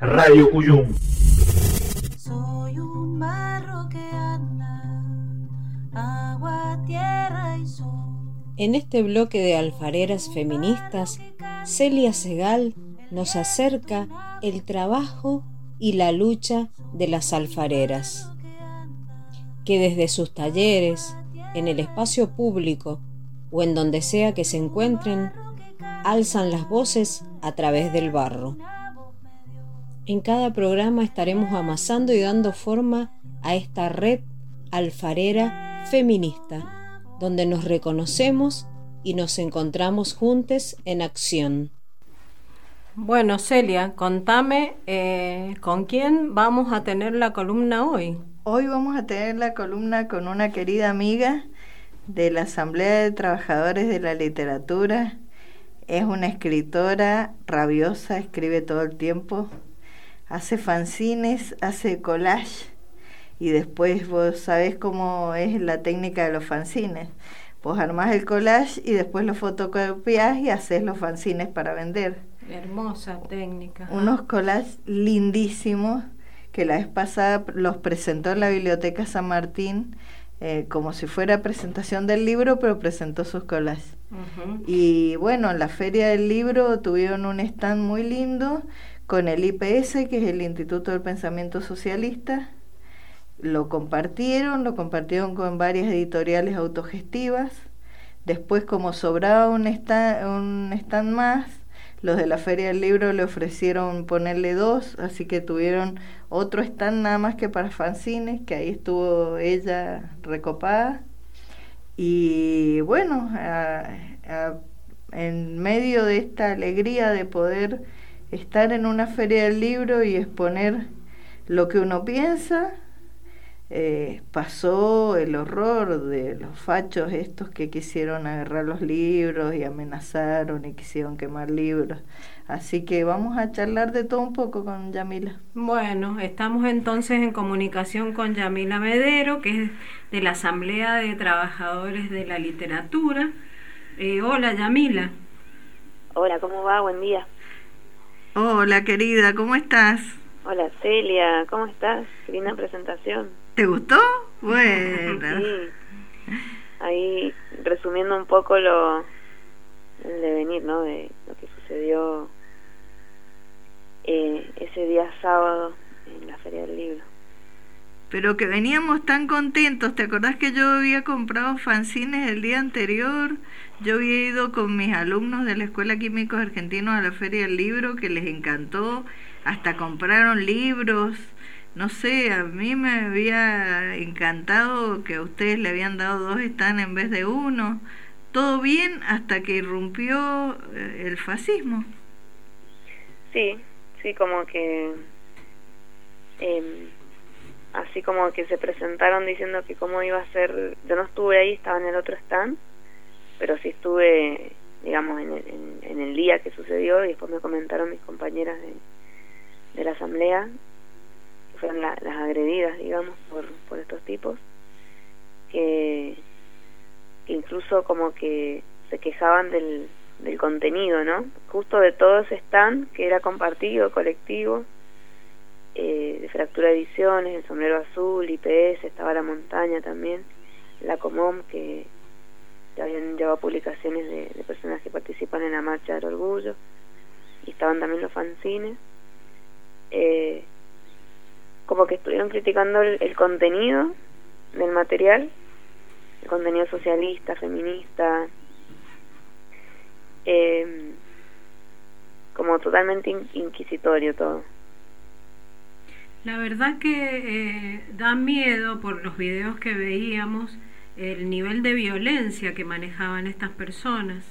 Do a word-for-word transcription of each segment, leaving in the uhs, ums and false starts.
Radio Cuyum. Soy un barro que anda, agua, tierra y sol. En este bloque de alfareras feministas, Celia Segal nos acerca el trabajo y la lucha de las alfareras, que desde sus talleres, en el espacio público o en donde sea que se encuentren, alzan las voces a través del barro. En cada programa estaremos amasando y dando forma a esta red alfarera feminista, donde nos reconocemos y nos encontramos juntos en acción. Bueno, Celia, contame eh, ¿con quién vamos a tener la columna hoy? Hoy vamos a tener la columna con una querida amiga de la Asamblea de Trabajadores de la Literatura. Es una escritora rabiosa, escribe todo el tiempo, hace fanzines, hace collage. Y después vos sabés cómo es la técnica de los fanzines. Vos armás el collage y después lo fotocopiás y haces los fanzines para vender. Hermosa técnica. Unos collages lindísimos que la vez pasada los presentó en la Biblioteca San Martín, eh, como si fuera presentación del libro, pero presentó sus collages. Uh-huh. Y bueno, en la Feria del Libro tuvieron un stand muy lindo con el I P S, que es el Instituto del Pensamiento Socialista. Lo compartieron, lo compartieron con varias editoriales autogestivas. Después, como sobraba un stand, un stand más, los de la Feria del Libro le ofrecieron ponerle dos, así que tuvieron otro stand nada más que para fanzines, que ahí estuvo ella recopada. Y bueno, a, a, en medio de esta alegría de poder estar en una Feria del Libro y exponer lo que uno piensa, Eh, pasó el horror de los fachos estos que quisieron agarrar los libros y amenazaron y quisieron quemar libros. Así que vamos a charlar de todo un poco con Yamila. Bueno, estamos entonces en comunicación con Yamila Medero, que es de la Asamblea de Trabajadores de la Literatura. Eh, hola, Yamila. Hola, ¿cómo va? Buen día. Hola, querida, ¿cómo estás? Hola, Celia, ¿cómo estás? Qué linda presentación. ¿Te gustó? Bueno. Sí. Ahí, resumiendo un poco lo el devenir, ¿no? De lo que sucedió eh, ese día sábado en la Feria del Libro. Pero que veníamos tan contentos. ¿Te acordás que yo había comprado fanzines el día anterior? Yo había ido con mis alumnos de la Escuela Químicos Argentinos a la Feria del Libro, que les encantó. Hasta compraron libros. No sé, a mí me había encantado que a ustedes le habían dado dos stands en vez de uno. Todo bien hasta que irrumpió el fascismo. Sí, sí, como que... Eh, así como que se presentaron diciendo que cómo iba a ser... Yo no estuve ahí, estaba en el otro stand, pero sí estuve, digamos, en el, en, en el día que sucedió, y después me comentaron mis compañeras de, de la asamblea, fueron la, las agredidas, digamos, por, por estos tipos, que, que incluso como que se quejaban del, del contenido, ¿no? Justo de todo ese stand que era compartido, colectivo, eh, de Fractura Ediciones, el Sombrero Azul, I P S, estaba La Montaña también, la Comom, que, que habían llevado publicaciones de, de personas que participan en la Marcha del Orgullo, y estaban también los fanzines. eh, como que estuvieron criticando el, el contenido del material, el contenido socialista, feminista, eh, como totalmente in, inquisitorio todo. La verdad que eh, da miedo por los videos que veíamos el nivel de violencia que manejaban estas personas.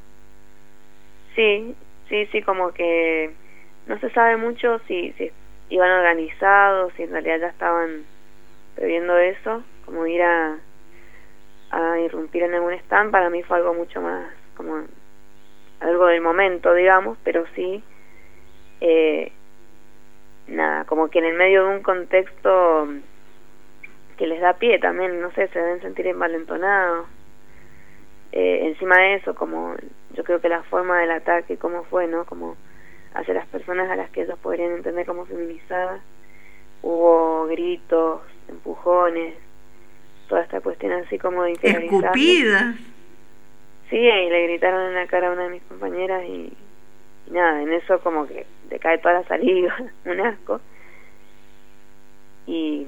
Sí, sí, sí, como que no se sabe mucho si, si iban organizados, si en realidad ya estaban previendo eso, como ir a, a irrumpir en algún stand. Para mí fue algo mucho más como algo del momento, digamos, pero sí eh, nada, como que en el medio de un contexto que les da pie también, no sé, se deben sentir envalentonados. Eh, encima de eso, como yo creo que la forma del ataque, cómo fue, ¿no? Como hacia las personas a las que ellos podrían entender como feminizadas. Hubo gritos, empujones, toda esta cuestión así como de interiorizarse. Escupidas. Sí, y le gritaron en la cara a una de mis compañeras y, y nada, en eso como que le cae toda la saliva, un asco. Y,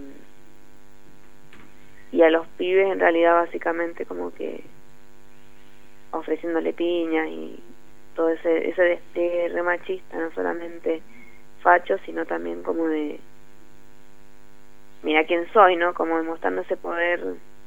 y a los pibes en realidad básicamente como que ofreciéndole piñas y todo ese, ese despliegue re machista, no solamente facho, sino también como de mira quién soy, ¿no? Como demostrando ese poder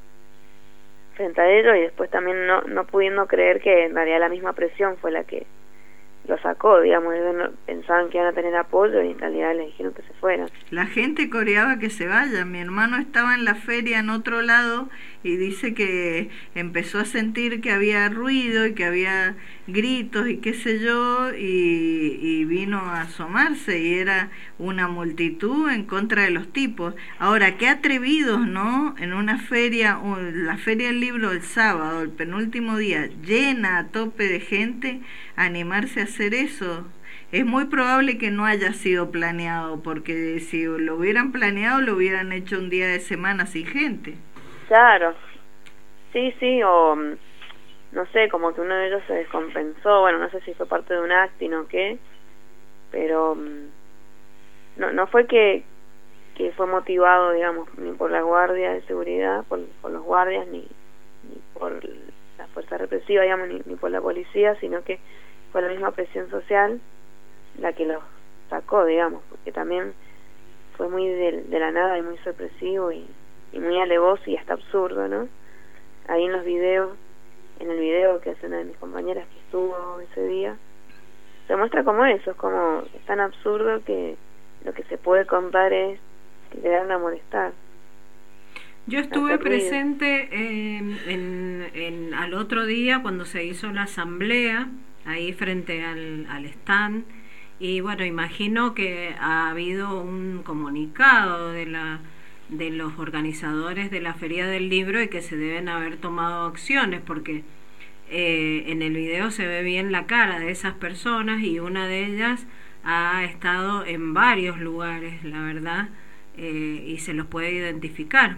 frente a ellos y después también no, no pudiendo creer que en realidad la misma presión fue la que lo sacó, digamos, ellos no, pensaban que iban a tener apoyo y en realidad les dijeron que se fueran. La gente coreaba que se vayan. Mi hermano estaba en la feria en otro lado y dice que empezó a sentir que había ruido y que había gritos y qué sé yo, y, y vino a asomarse y era una multitud en contra de los tipos. Ahora, qué atrevidos, ¿no? En una feria, la feria del libro el sábado, el penúltimo día, llena a tope de gente, animarse a hacer eso. Es muy probable que no haya sido planeado, porque si lo hubieran planeado lo hubieran hecho un día de semana sin gente. Claro, sí, sí, o no sé, como que uno de ellos se descompensó, bueno, no sé si fue parte de un acting o qué, pero no, no fue que, que fue motivado, digamos, ni por la guardia de seguridad, por, por los guardias, ni, ni por la fuerza represiva, digamos, ni, ni por la policía, sino que fue la misma presión social la que los sacó, digamos, porque también fue muy de, de la nada y muy sorpresivo y, y muy alevoso y hasta absurdo, ¿no? Ahí en los videos, en el video que hace una de mis compañeras que estuvo ese día, se muestra como eso, es como es tan absurdo que lo que se puede contar es que le dan a molestar. Yo estuve presente eh, en, en, al otro día cuando se hizo la asamblea, ahí frente al, al stand, y bueno, imagino que ha habido un comunicado de la de los organizadores de la Feria del Libro y que se deben haber tomado acciones, porque eh, en el video se ve bien la cara de esas personas y una de ellas ha estado en varios lugares, la verdad, eh, y se los puede identificar.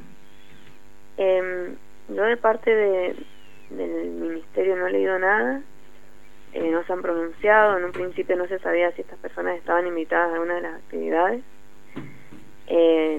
Eh, yo de parte de, del ministerio no he leído nada, eh, no se han pronunciado, en un principio no se sabía si estas personas estaban invitadas a alguna de las actividades, eh,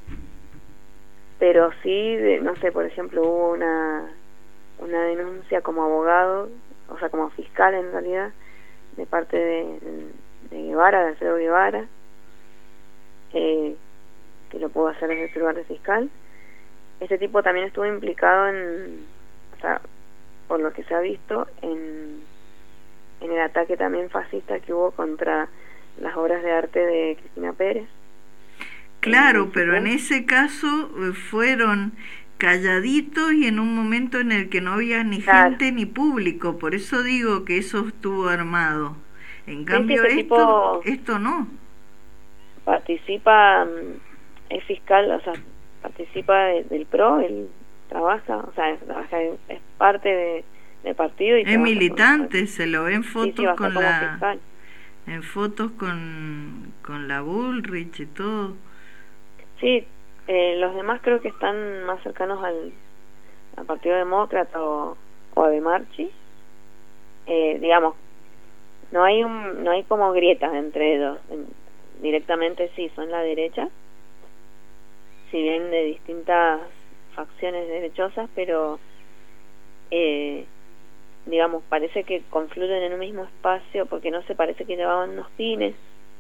pero sí, de, no sé, por ejemplo, hubo una una denuncia como abogado, o sea, como fiscal en realidad, de parte de, de Guevara, de Alfredo Guevara, eh, que lo pudo hacer desde su lugar de fiscal. Este tipo también estuvo implicado en, o sea, por lo que se ha visto, en, en el ataque también fascista que hubo contra las obras de arte de Cristina Pérez. Claro, pero en ese caso fueron calladitos y en un momento en el que no había ni claro. gente ni público, por eso digo que eso estuvo armado. En cambio, este esto, esto no. Participa, es fiscal, o sea, participa de, del P R O, él trabaja, o sea, trabaja, es parte de, del partido. Y es militante, se lo ve en fotos sí, sí, con la... fiscal. En fotos con, con la Bullrich y todo. Sí, eh, los demás creo que están más cercanos al, al Partido Demócrata o, o a De Marchi. Eh, digamos, no hay un, no hay como grietas entre ellos. En, directamente sí, son la derecha, si bien de distintas facciones derechosas, pero eh, digamos, parece que confluyen en un mismo espacio porque no se parece que llevaban unos pines.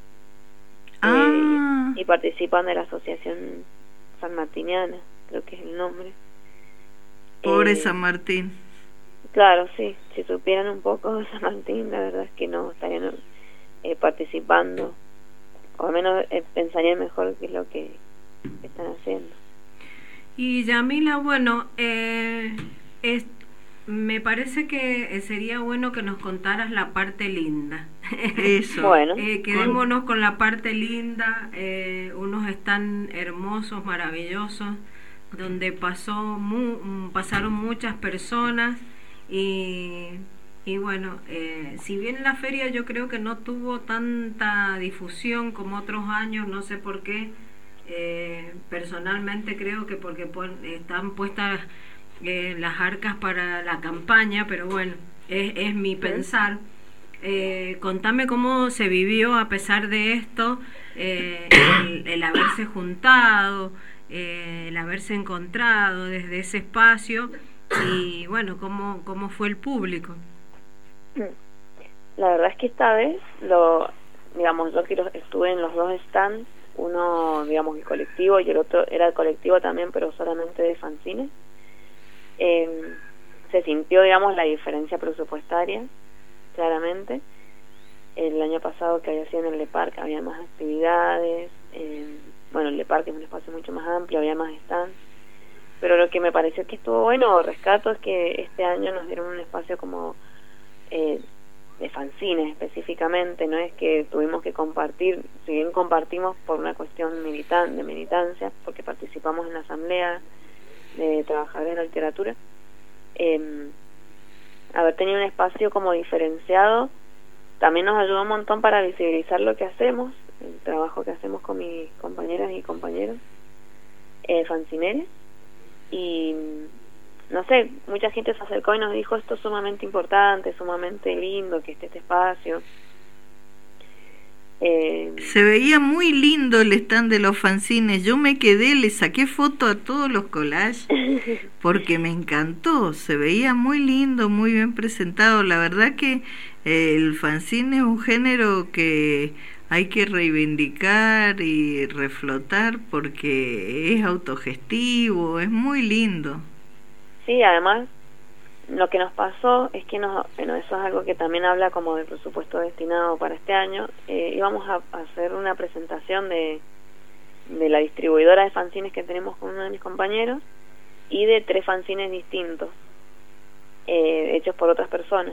Ah. Eh, y, y participan de la asociación sanmartiniana, creo que es el nombre. Pobre eh, San Martín. Claro, sí, si supieran un poco de San Martín, la verdad es que no estarían eh, participando, o al menos eh, pensarían mejor qué es lo que están haciendo. Y Yamila, bueno, eh, es, me parece que sería bueno que nos contaras la parte linda. Eso. Bueno. Eh, quedémonos con la parte linda, eh, unos están hermosos, maravillosos, donde pasó mu pasaron muchas personas y Y bueno, eh, si bien la feria yo creo que no tuvo tanta difusión como otros años, no sé por qué, eh, personalmente creo que porque pon, están puestas eh, las arcas para la campaña, pero bueno, es, es mi pensar. Eh, contame cómo se vivió a pesar de esto, eh, el, el haberse juntado, eh, el haberse encontrado desde ese espacio y bueno, cómo, cómo fue el público. La verdad es que esta vez, lo digamos, yo que estuve en los dos stands, uno, digamos, el colectivo y el otro era el colectivo también, pero solamente de fanzines. Eh, se sintió, digamos, la diferencia presupuestaria, claramente. El año pasado que había sido en el Le Parc había más actividades, eh, bueno, el Le Parc es un espacio mucho más amplio, había más stands, pero lo que me pareció que estuvo bueno, o rescato, es que este año nos dieron un espacio como eh, de fanzines específicamente, no es que tuvimos que compartir, si bien compartimos por una cuestión militan de militancia, porque participamos en la asamblea de trabajadores de la literatura, eh, haber tenido un espacio como diferenciado también nos ayudó un montón para visibilizar lo que hacemos, el trabajo que hacemos con mis compañeras y compañeros eh, fanzineres. Y no sé, mucha gente se acercó y nos dijo: esto es sumamente importante, sumamente lindo que esté este espacio. Eh, se veía muy lindo el stand de los fanzines. Yo me quedé, le saqué foto a todos los collages porque me encantó, se veía muy lindo, muy bien presentado. La verdad que eh, el fanzine es un género que hay que reivindicar y reflotar porque es autogestivo, es muy lindo. Sí, además lo que nos pasó es que nos, bueno, eso es algo que también habla como del presupuesto destinado para este año. Eh, íbamos a, a hacer una presentación de, de la distribuidora de fanzines que tenemos con uno de mis compañeros y de tres fanzines distintos, eh, hechos por otras personas.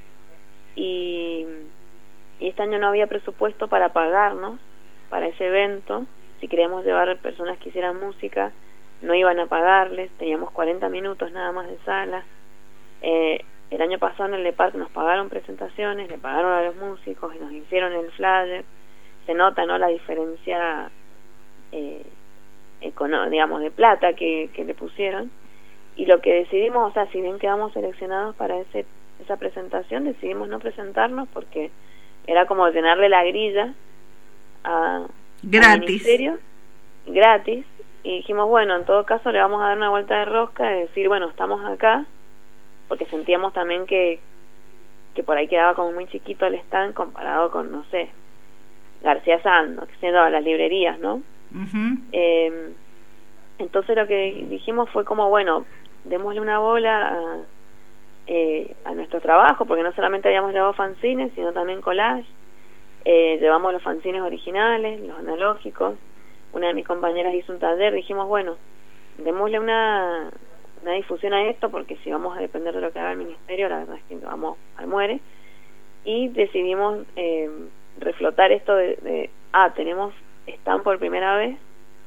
Y, y este año no había presupuesto para pagarnos para ese evento. Si queríamos llevar personas que hicieran música, no iban a pagarles, teníamos cuarenta minutos nada más de sala. Eh, el año pasado en el Le Parc nos pagaron presentaciones, le pagaron a los músicos y nos hicieron el flyer. Se nota, ¿no?, la diferencia eh, econo- digamos de plata que, que le pusieron. Y lo que decidimos, o sea, si bien quedamos seleccionados para ese esa presentación, decidimos no presentarnos porque era como llenarle la grilla a, gratis. al ministerio gratis, y dijimos, bueno, en todo caso le vamos a dar una vuelta de rosca y decir, bueno, estamos acá, porque sentíamos también que que por ahí quedaba como muy chiquito el stand comparado con, no sé, García Sando, que siendo las librerías, ¿no? Uh-huh. Eh, entonces lo que dijimos fue como, bueno, démosle una bola a, eh, a nuestro trabajo, porque no solamente habíamos llevado fanzines, sino también collage. Eh, llevamos los fanzines originales, los analógicos. Una de mis compañeras hizo un taller, dijimos, bueno, démosle una... una difusión a esto, porque si vamos a depender de lo que haga el ministerio, la verdad es que vamos al muere. Y decidimos eh, reflotar esto de, de ah, tenemos stand por primera vez,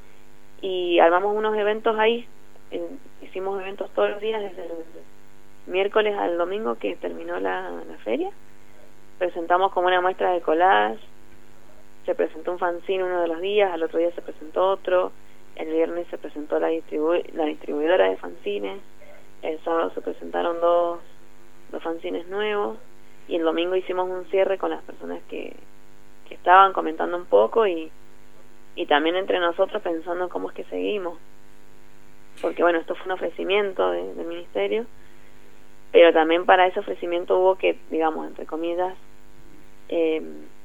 y armamos unos eventos ahí. Eh, hicimos eventos todos los días desde el miércoles al domingo que terminó la, la feria. Presentamos como una muestra de collage, se presentó un fanzine uno de los días, al otro día se presentó otro. El viernes se presentó la, distribu la distribuidora de fanzines, el sábado se presentaron dos, dos fanzines nuevos, y el domingo hicimos un cierre con las personas que, que estaban comentando un poco, y, y también entre nosotros pensando cómo es que seguimos, porque bueno, esto fue un ofrecimiento de, del ministerio, pero también para ese ofrecimiento hubo que, digamos, entre comillas, eh,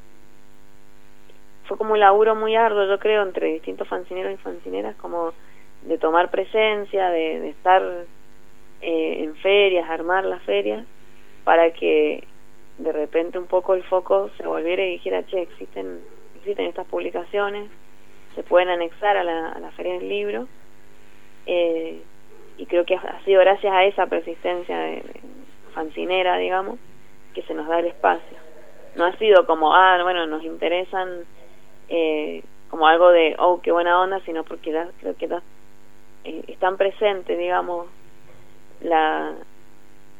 fue como un laburo muy arduo, yo creo, entre distintos fanzineros y fanzineras, como de tomar presencia, de, de estar eh, en ferias, armar las ferias, para que de repente un poco el foco se volviera y dijera, che, existen existen estas publicaciones, se pueden anexar a la, a la Feria del Libro, eh, y creo que ha sido gracias a esa persistencia de, de fanzinera, digamos, que se nos da el espacio. No ha sido como, ah, bueno, nos interesan Eh, como algo de, oh, qué buena onda, sino porque la, creo que la, eh, están presentes, digamos, la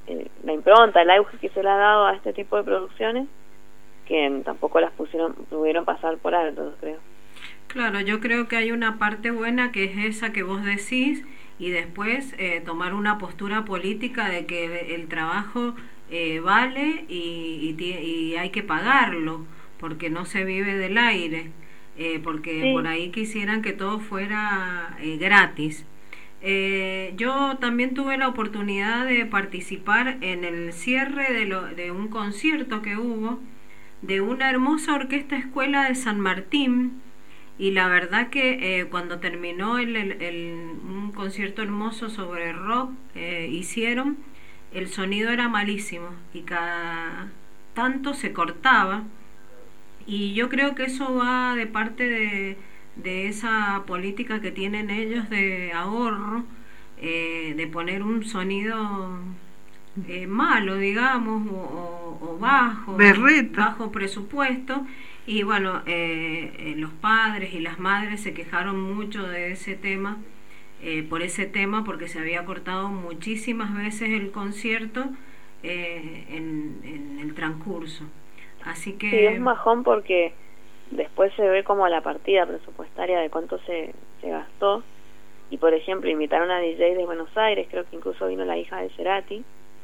el, la impronta, el auge que se le ha dado a este tipo de producciones, que tampoco las pusieron, pudieron pasar por alto, creo. Claro, yo creo que hay una parte buena que es esa que vos decís, y después eh, tomar una postura política de que el trabajo eh, vale y, y, y hay que pagarlo, porque no se vive del aire, eh, porque sí. Por ahí quisieran que todo fuera eh, gratis. Eh, yo también tuve la oportunidad de participar en el cierre de, lo, de un concierto que hubo de una hermosa orquesta escuela de San Martín, y la verdad que eh, cuando terminó el, el, el, un concierto hermoso sobre rock eh, hicieron, el sonido era malísimo y cada tanto se cortaba, y yo creo que eso va de parte de, de esa política que tienen ellos de ahorro, eh, de poner un sonido eh, malo, digamos, o, o, o bajo, Berreta. bajo presupuesto. Y bueno, eh, eh, los padres y las madres se quejaron mucho de ese tema, eh, por ese tema, porque se había cortado muchísimas veces el concierto eh, en, en el transcurso. Así que... Sí, es majón porque después se ve como la partida presupuestaria de cuánto se, se gastó. Y por ejemplo, invitaron a D J de Buenos Aires, creo que incluso vino la hija de Cerati,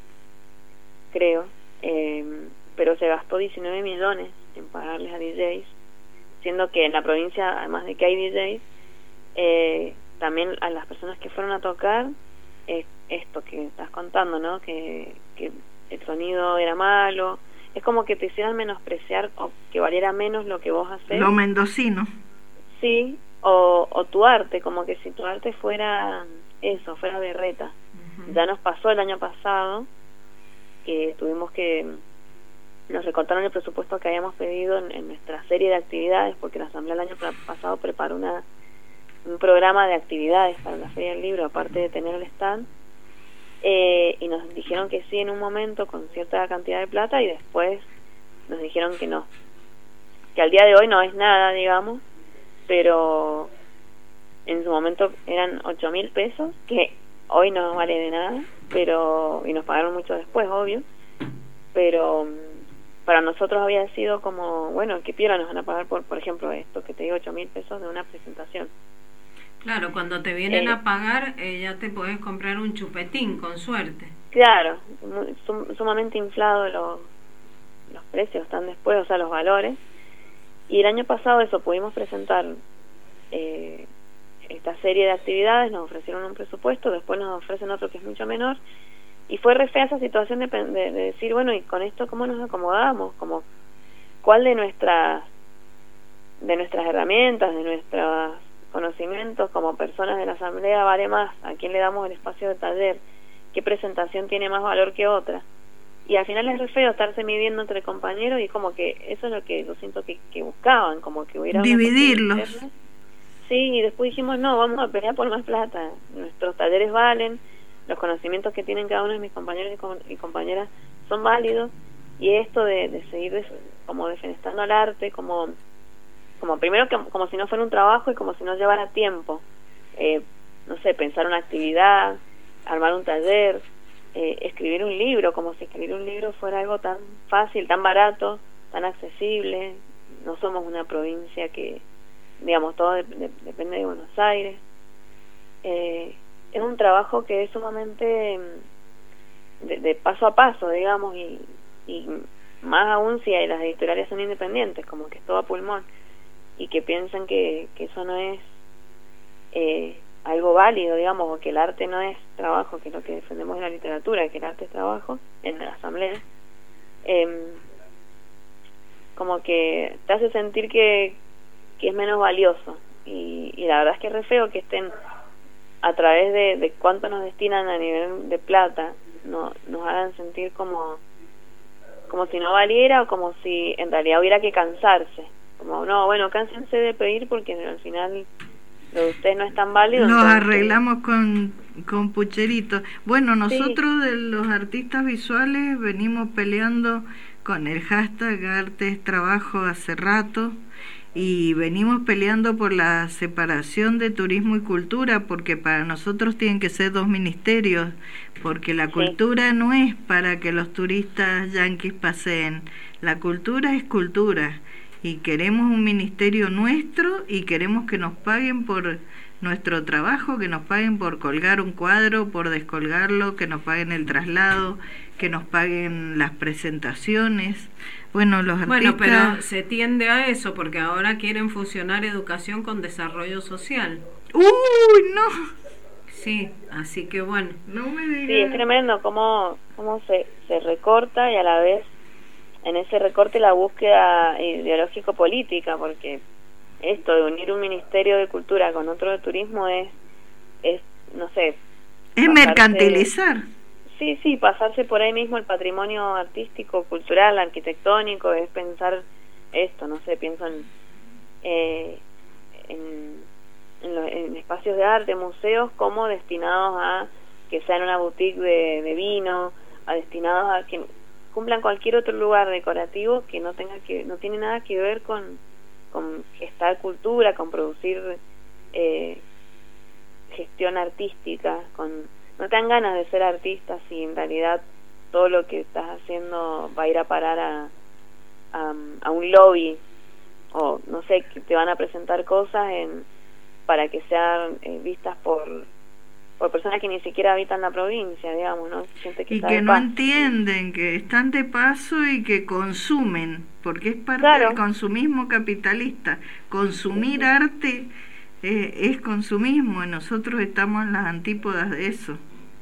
creo, eh, pero se gastó diecinueve millones en pagarles a D Js, siendo que en la provincia, además de que hay D Js, eh, también a las personas que fueron a tocar, eh, esto que estás contando, ¿no? Que, que el sonido era malo, es como que te hicieran menospreciar o que valiera menos lo que vos haces. Lo mendocino. Sí, o, o tu arte, como que si tu arte fuera eso, fuera berreta. Uh-huh. Ya nos pasó el año pasado que tuvimos que... nos recortaron el presupuesto que habíamos pedido en, en nuestra serie de actividades, porque la Asamblea el año pasado preparó una, un programa de actividades para la Feria del Libro, aparte de tener el stand, eh, y nos dijeron que sí en un momento con cierta cantidad de plata, y después nos dijeron que no, que al día de hoy no es nada, digamos, pero en su momento eran ocho mil pesos, que hoy no vale de nada, pero y nos pagaron mucho después, obvio, pero para nosotros había sido como, bueno, ¿qué piola nos van a pagar por, por ejemplo, esto que te digo, ocho mil pesos de una presentación? Claro, cuando te vienen eh, a pagar, eh, ya te podés comprar un chupetín, con suerte. Claro, sum, sumamente inflados los, los precios, están después, o sea, los valores. Y el año pasado eso, pudimos presentar eh, esta serie de actividades, nos ofrecieron un presupuesto, después nos ofrecen otro que es mucho menor, y fue re fea esa situación de, de, de decir, bueno, y con esto cómo nos acomodamos, como cuál de nuestras de nuestras herramientas, de nuestros conocimientos como personas de la asamblea vale más, a quién le damos el espacio de taller, qué presentación tiene más valor que otra. Y al final es re feo estarse midiendo entre compañeros, y como que eso es lo que yo siento que, que buscaban, como que hubiera dividirlos. Sí, y después dijimos, no, vamos a pelear por más plata, nuestros talleres valen, los conocimientos que tienen cada uno de mis compañeros y compañeras son válidos, y esto de, de seguir de, como defenestrando al arte, como como primero que como si no fuera un trabajo y como si no llevara tiempo, eh, no sé, pensar una actividad, armar un taller, eh, escribir un libro, como si escribir un libro fuera algo tan fácil, tan barato, tan accesible. No somos una provincia que, digamos, todo de, de, depende de Buenos Aires. Eh, es un trabajo que es sumamente de, de paso a paso, digamos, y, y más aún si las editoriales son independientes, como que es todo a pulmón, y que piensan que, que eso no es eh, algo válido, digamos, o que el arte no es trabajo, que es lo que defendemos en la literatura, que el arte es trabajo en la asamblea, eh, como que te hace sentir que, que es menos valioso, y, y la verdad es que es re feo que estén a través de, de cuánto nos destinan a nivel de plata, no, nos hagan sentir como como si no valiera, o como si en realidad hubiera que cansarse, como no, bueno, cánsense de pedir porque al final lo de ustedes no es tan válido. Los entonces... arreglamos con, con pucheritos. Bueno, nosotros sí, de los artistas visuales venimos peleando con el hashtag Arte es Trabajo hace rato, y venimos peleando por la separación de turismo y cultura, porque para nosotros tienen que ser dos ministerios, porque la Sí. cultura no es para que los turistas yanquis paseen, la cultura es cultura, y queremos un ministerio nuestro y queremos que nos paguen por nuestro trabajo, que nos paguen por colgar un cuadro, por descolgarlo, que nos paguen el traslado, que nos paguen las presentaciones. Bueno, los artistas... Bueno, pero se tiende a eso, porque ahora quieren fusionar educación con desarrollo social. ¡Uy, no! Sí, así que bueno. No me digas. Sí, es tremendo cómo, cómo se, se recorta y a la vez en ese recorte la búsqueda ideológico-política, porque esto de unir un ministerio de cultura con otro de turismo es, es no sé... Es pasarse- mercantilizar. Sí, sí, pasarse por ahí mismo el patrimonio artístico, cultural, arquitectónico, es pensar esto, no sé, pienso en, eh, en, en, lo- en espacios de arte, museos, como destinados a que sean una boutique de, de vino, a destinados a que cumplan cualquier otro lugar decorativo que no tenga que no tiene nada que ver con, con gestar cultura, con producir eh, gestión artística, con no te dan ganas de ser artista si en realidad todo lo que estás haciendo va a ir a parar a, a, a un lobby, o no sé, que te van a presentar cosas en para que sean eh, vistas por por personas que ni siquiera habitan la provincia, digamos, ¿no? Gente que Y está que de no paso. entienden, que están de paso y que consumen, porque es parte Claro. del consumismo capitalista. Consumir arte eh, es consumismo, y nosotros estamos en las antípodas de eso.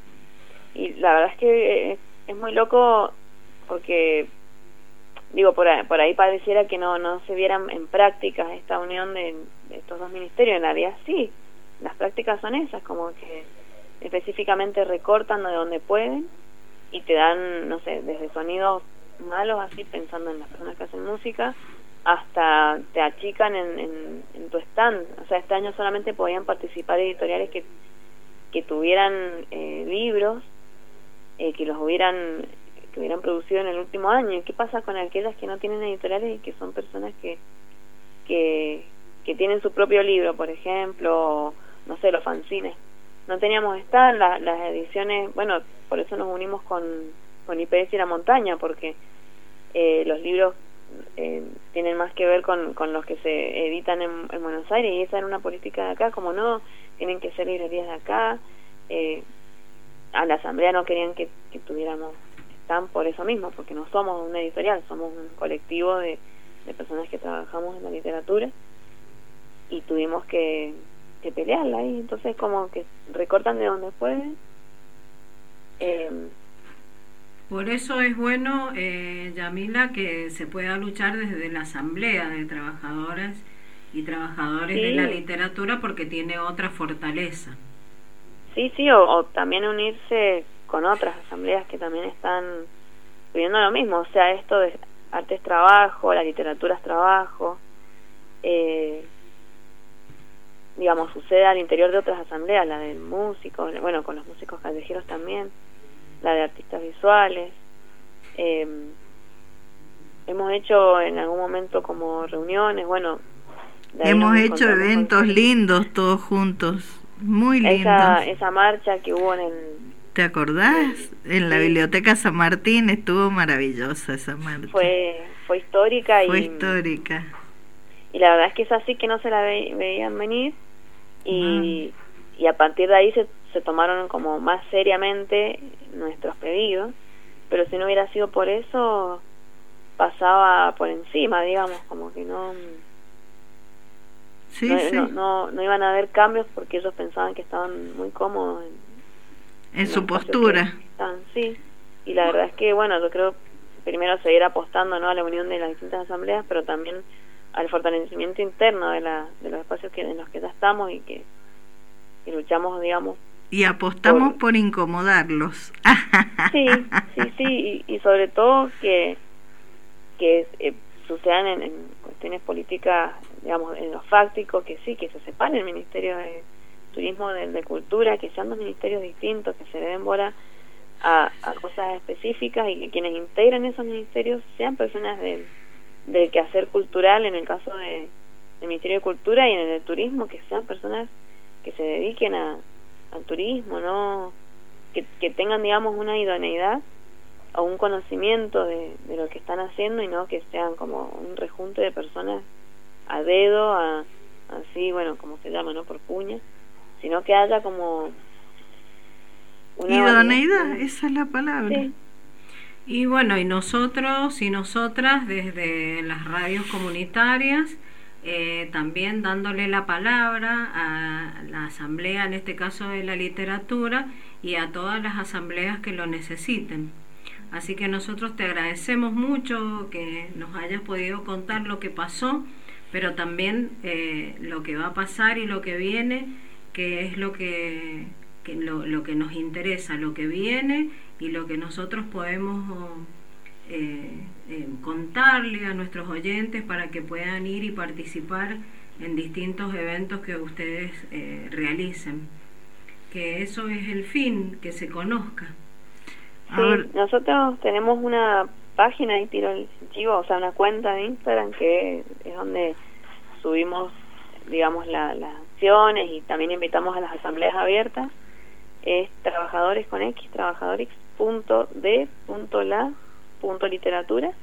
Y la verdad es que es, es muy loco porque, digo, por ahí, por ahí pareciera que no no se vieran en prácticas esta unión de, de estos dos ministerios. En realidad sí, las prácticas son esas, como que específicamente recortan de donde pueden y te dan, no sé, desde sonidos malos, así pensando en las personas que hacen música, hasta te achican en, en, en tu stand. O sea, este año solamente podían participar editoriales que, que tuvieran eh, libros, eh, que los hubieran que hubieran producido en el último año. ¿Y qué pasa con aquellas que no tienen editoriales y que son personas que que, que tienen su propio libro, por ejemplo, o, no sé, los fanzines? No teníamos stand, la, las ediciones, bueno, por eso nos unimos con, con I P S y La Montaña, porque eh, los libros eh, tienen más que ver con, con los que se editan en, en Buenos Aires, y esa era una política de acá, como no, tienen que ser librerías de acá. eh, a la asamblea no querían que, que tuviéramos stand por eso mismo, porque no somos una editorial, somos un colectivo de, de personas que trabajamos en la literatura, y tuvimos que que pelearla ahí. Entonces como que recortan de donde pueden. eh, Por eso es bueno, eh, Yamila, que se pueda luchar desde la asamblea de trabajadoras y trabajadores Sí. de la literatura, porque tiene otra fortaleza. sí, sí, o, o también unirse con otras asambleas que también están pidiendo lo mismo, o sea, esto de arte es trabajo, la literatura es trabajo, eh, digamos, sucede al interior de otras asambleas, la de músicos, bueno, con los músicos callejeros también, la de artistas visuales. eh, hemos hecho en algún momento como reuniones, bueno, de ahí Hemos nos hecho encontramos eventos con- lindos todos juntos, muy lindos. esa, esa marcha que hubo en el, ¿Te acordás? En la Sí. Biblioteca San Martín estuvo maravillosa esa marcha. fue fue histórica, Fue y histórica. y la verdad es que es así, que no se la ve- veían venir, y, y a partir de ahí se, se tomaron como más seriamente nuestros pedidos, pero si no hubiera sido por eso pasaba por encima, digamos, como que no Sí, no, sí. no, no, no iban a haber cambios, porque ellos pensaban que estaban muy cómodos en, En su los espacios postura. que están, sí. Y la verdad es que, bueno, yo creo primero seguir apostando, ¿no?, a la unión de las distintas asambleas, pero también al fortalecimiento interno de, la, de los espacios que, en los que ya estamos, y que, que luchamos, digamos. Y apostamos por- por incomodarlos. Sí, sí, sí, y, y sobre todo que, que eh, sucedan en, en cuestiones políticas, digamos, en lo fáctico, que sí, que se separe el Ministerio de Turismo del de Cultura, que sean dos ministerios distintos, que se le den bola a, a cosas específicas, y que quienes integran esos ministerios sean personas del, del quehacer cultural, en el caso de, el Ministerio de Cultura y en el turismo, que sean personas que se dediquen a, al turismo, no que, que tengan, digamos, una idoneidad o un conocimiento de, de lo que están haciendo, y no que sean como un rejunte de personas a dedo, a, así, bueno, como se llama, ¿no? Por puña, sino que haya como una idoneidad, una, esa es la palabra. Sí. Y bueno, y nosotros y nosotras desde las radios comunitarias, eh, también dándole la palabra a la asamblea, en este caso de la literatura, y a todas las asambleas que lo necesiten. Así que nosotros te agradecemos mucho que nos hayas podido contar lo que pasó, pero también eh, lo que va a pasar y lo que viene, que es lo que, que lo, lo que nos interesa, lo que viene y lo que nosotros podemos eh, eh, contarle a nuestros oyentes para que puedan ir y participar en distintos eventos que ustedes eh, realicen. Que eso es el fin, que se conozca. Sí, nosotros tenemos una página, ahí tiro el chivo, o sea, una cuenta de Instagram que es donde subimos, digamos, la, las acciones, y también invitamos a las asambleas abiertas. Es trabajadores con X, trabajadores punto d punto la punto literatura,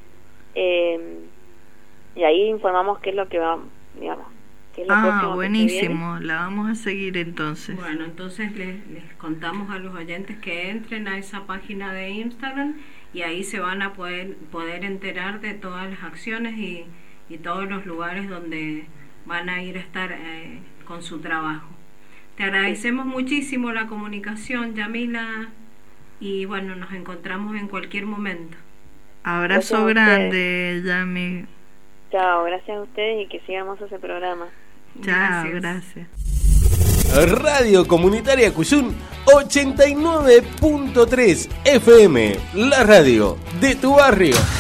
eh, y ahí informamos qué es lo que va, digamos, qué es lo ah, buenísimo, la vamos a seguir entonces. Bueno, entonces les, les contamos a los oyentes que entren a esa página de Instagram, y ahí se van a poder poder enterar de todas las acciones y, y todos los lugares donde van a ir a estar eh, con su trabajo. Te agradecemos sí. muchísimo la comunicación, Yamila, y bueno, nos encontramos en cualquier momento. Abrazo grande, Yami. Chao, gracias a ustedes y que sigamos ese programa. Chao, gracias. Radio Comunitaria Cuyún ochenta y nueve punto tres F M, la radio de tu barrio.